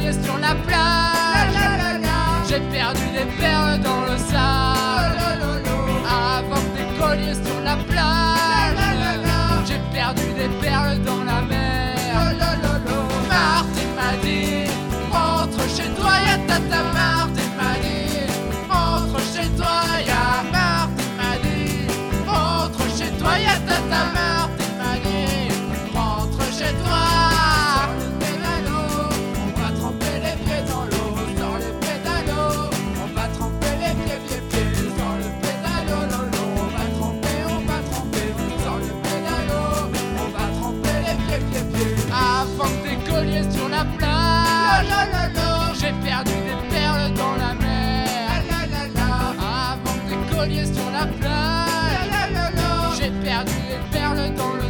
colliers sur la plage. J'ai perdu des perles dans le sable. Avant des colliers sur la plage. J'ai perdu des perles dans la mer. Martine m'a dit, entre chez toi, y'a tata. Martine m'a dit, entre chez toi, y'a. Martine m'a dit, entre chez toi, y'a tata. Martine m'a dit, rentre chez toi. Sur le pédalo, on va tremper les pieds dans l'eau. Sur le pédalo, on va tremper les pieds. Sur le pédalo, lolo, on va tremper. Sur le pédalo, on va tremper les pieds. Avant que des colliers sur la plage. J'ai perdu des perles dans la mer. Avant que des colliers sur la plage. J'ai perdu des perles dans le